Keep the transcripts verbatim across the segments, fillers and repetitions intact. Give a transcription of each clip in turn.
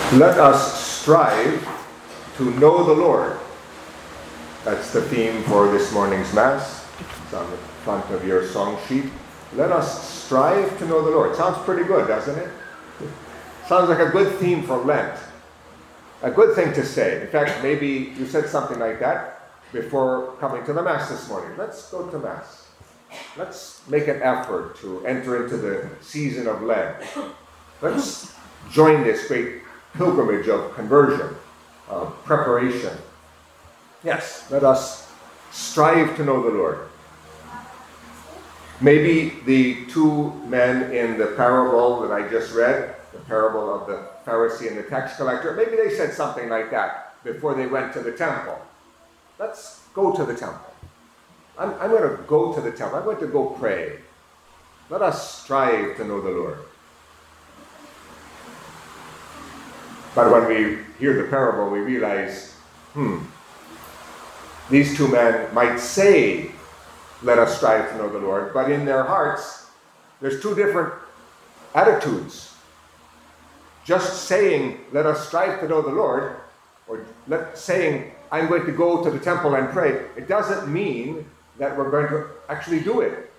Let us strive to know the Lord. That's the theme for this morning's Mass. It's on the front of your song sheet. Let us strive to know the Lord. Sounds pretty good, doesn't it? Sounds like a good theme for Lent. A good thing to say. In fact, maybe you said something like that before coming to the Mass this morning. Let's go to Mass. Let's make an effort to enter into the season of Lent. Let's join this great pilgrimage of conversion, of preparation. Yes, let us strive to know the Lord. Maybe the two men in the parable that I just read, the parable of the Pharisee and the tax collector, maybe they said something like that before they went to the temple. Let's go to the temple. I'm, I'm going to go to the temple. I'm going to go pray. Let us strive to know the Lord. But when we hear the parable, we realize, hmm, these two men might say, let us strive to know the Lord, but in their hearts, there's two different attitudes. Just saying, let us strive to know the Lord, or let, saying, I'm going to go to the temple and pray, it doesn't mean that we're going to actually do it.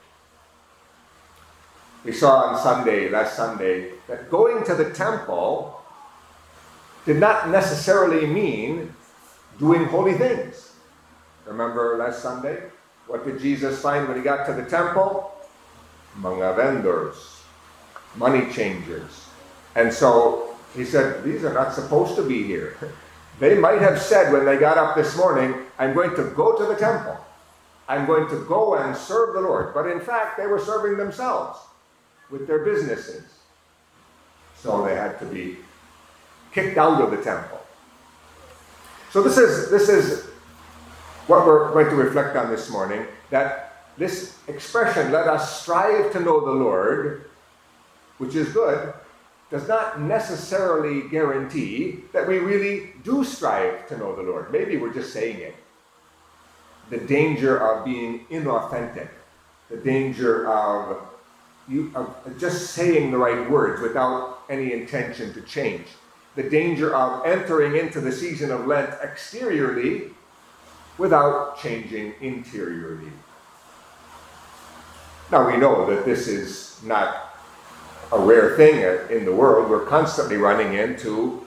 We saw on Sunday, last Sunday, that going to the temple did not necessarily mean doing holy things. Remember last Sunday? What did Jesus find when he got to the temple? Mga vendors, money changers. And so he said, these are not supposed to be here. They might have said when they got up this morning, I'm going to go to the temple. I'm going to go and serve the Lord. But in fact, they were serving themselves with their businesses. So they had to be kicked out of the temple. So this is this is what we're going to reflect on this morning, that this expression, let us strive to know the Lord, which is good, does not necessarily guarantee that we really do strive to know the Lord. Maybe we're just saying it. The danger of being inauthentic, the danger of, you, of just saying the right words without any intention to change. The danger of entering into the season of Lent exteriorly without changing interiorly. Now we know that this is not a rare thing in the world. We're constantly running into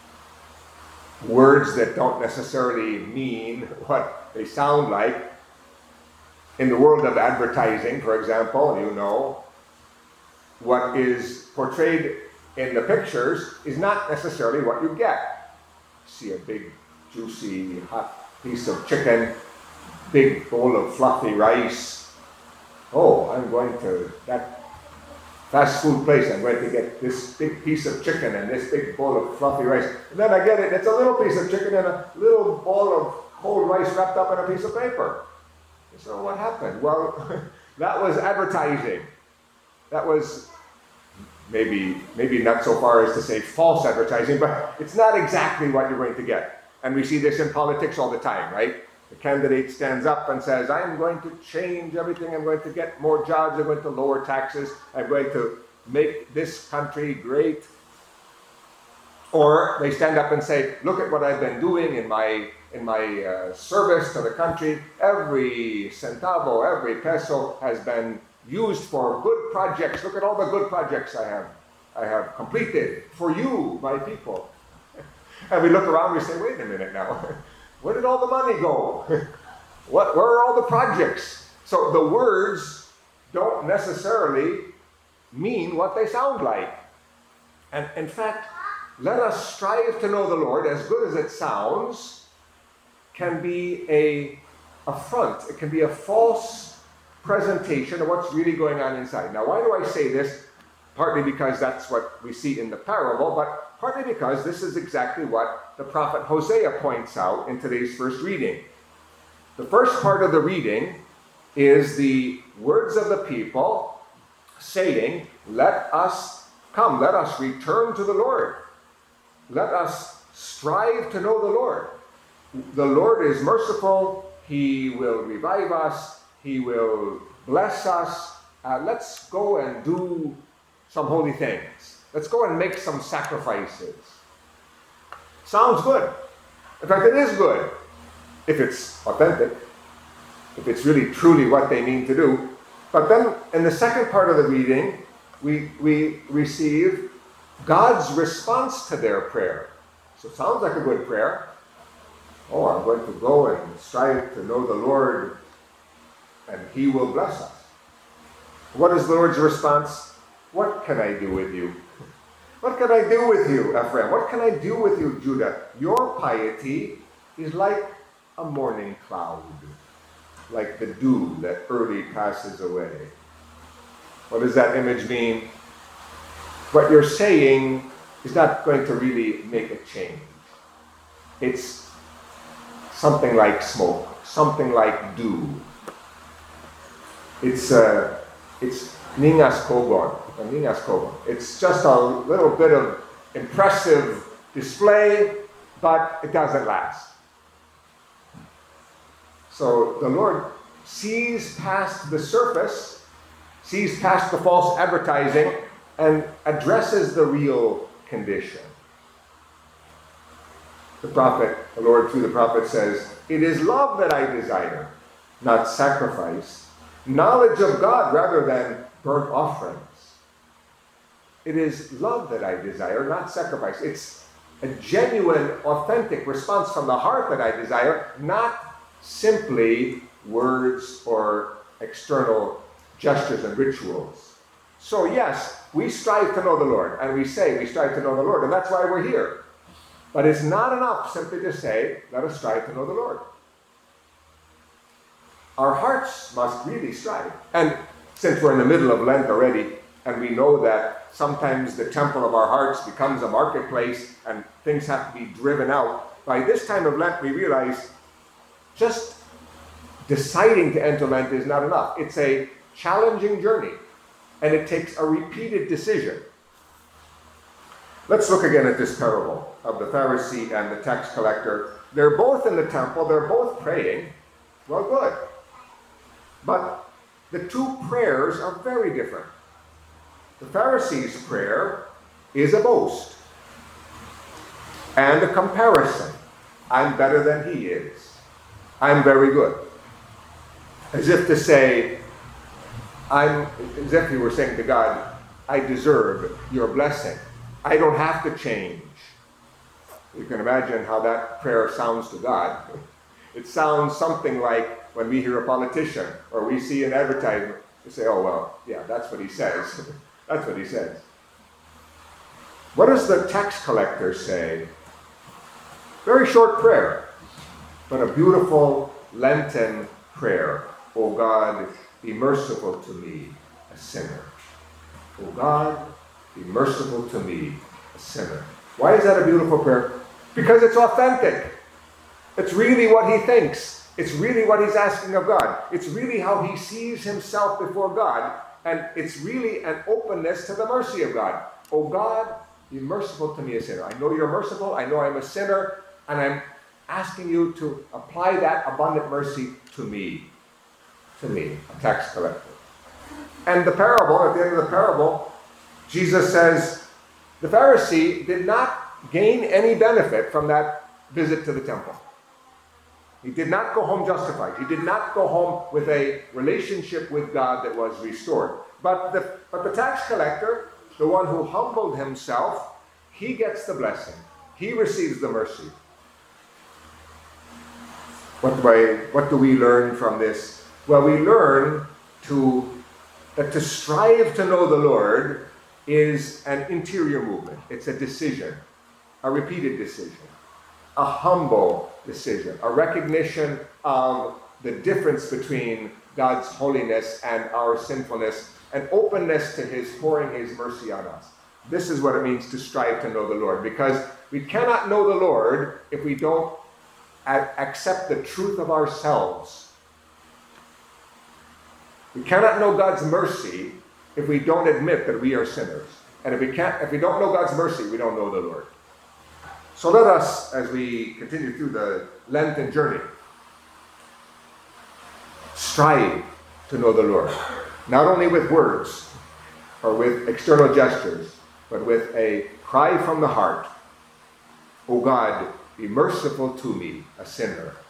words that don't necessarily mean what they sound like. In the world of advertising, for example, you know, what is portrayed in the pictures is not necessarily what you get. See a big, juicy, hot piece of chicken, big bowl of fluffy rice. Oh, I'm going to that fast food place. I'm going to get this big piece of chicken and this big bowl of fluffy rice. And then I get it. It's a little piece of chicken and a little bowl of cold rice wrapped up in a piece of paper. So what happened? Well, that was advertising. That was Maybe, maybe not so far as to say false advertising, but it's not exactly what you're going to get. And we see this in politics all the time, right? The candidate stands up and says, I'm going to change everything. I'm going to get more jobs. I'm going to lower taxes. I'm going to make this country great. Or they stand up and say, look at what I've been doing in my, in my uh, service to the country. Every centavo, every peso has been used for good projects. Look at all the good projects I have I have completed for you, my people. And we look around and we say, wait a minute now. Where did all the money go? What, where are all the projects? So the words don't necessarily mean what they sound like. And in fact, let us strive to know the Lord, as good as it sounds, can be a affront. It can be a false presentation of what's really going on inside. Now, why do I say this? Partly because that's what we see in the parable, but partly because this is exactly what the prophet Hosea points out in today's first reading. The first part of the reading is the words of the people saying, let us come, let us return to the Lord. Let us strive to know the Lord. The Lord is merciful. He will revive us. He will bless us. Uh, let's go and do some holy things. Let's go and make some sacrifices. Sounds good. In fact, it is good if it's authentic, if it's really truly what they mean to do. But then in the second part of the reading, we, we receive God's response to their prayer. So it sounds like a good prayer. Oh, I'm going to go and strive to know the Lord, and He will bless us. What is the Lord's response? What can I do with you? What can I do with you, Ephraim? What can I do with you, Judah? Your piety is like a morning cloud, like the dew that early passes away. What does that image mean? What you're saying is not going to really make a change. It's something like smoke, something like dew. It's uh, it's ningas kogon, ningas kogon. It's just a little bit of impressive display, but it doesn't last. So the Lord sees past the surface, sees past the false advertising, and addresses the real condition. The prophet, the Lord through the prophet says, "It is love that I desire, not sacrifice, knowledge of God rather than burnt offerings." It is love that I desire, not sacrifice. It's a genuine, authentic response from the heart that I desire, not simply words or external gestures and rituals. So yes, we strive to know the Lord, and we say we strive to know the Lord, and that's why we're here. But it's not enough simply to say, let us strive to know the Lord. Our hearts must really strive. And since we're in the middle of Lent already, and we know that sometimes the temple of our hearts becomes a marketplace and things have to be driven out, by this time of Lent we realize just deciding to enter Lent is not enough. It's a challenging journey, and it takes a repeated decision. Let's look again at this parable of the Pharisee and the tax collector. They're both in the temple, they're both praying. Well, good. But the two prayers are very different. The Pharisee's prayer is a boast and a comparison. I'm better than he is. I'm very good. As if to say, I'm, as if he were saying to God, I deserve your blessing. I don't have to change. You can imagine how that prayer sounds to God. It sounds something like when we hear a politician or we see an advertisement, we say, oh, well, yeah, that's what he says. That's what he says. What does the tax collector say? Very short prayer, but a beautiful Lenten prayer. O God, be merciful to me, a sinner. O God, be merciful to me, a sinner. Why is that a beautiful prayer? Because it's authentic. It's really what he thinks. It's really what he's asking of God. It's really how he sees himself before God. And it's really an openness to the mercy of God. Oh God, be merciful to me, a sinner. I know you're merciful. I know I'm a sinner. And I'm asking you to apply that abundant mercy to me. To me, a tax collector. And the parable, at the end of the parable, Jesus says, the Pharisee did not gain any benefit from that visit to the temple. He did not go home justified. He did not go home with a relationship with God that was restored. But the, but the tax collector, the one who humbled himself, he gets the blessing. He receives the mercy. What do, I, what do we learn from this? Well, we learn to, that to strive to know the Lord is an interior movement. It's a decision, a repeated decision, a humble decision, a recognition of the difference between God's holiness and our sinfulness, an openness to his pouring his mercy on us. This is what it means to strive to know the Lord, because we cannot know the Lord if we don't accept the truth of ourselves. We cannot know God's mercy if we don't admit that we are sinners. And if we can't, if we don't know God's mercy, we don't know the Lord. So let us, as we continue through the Lenten journey, strive to know the Lord. Not only with words or with external gestures, but with a cry from the heart. O God, be merciful to me, a sinner.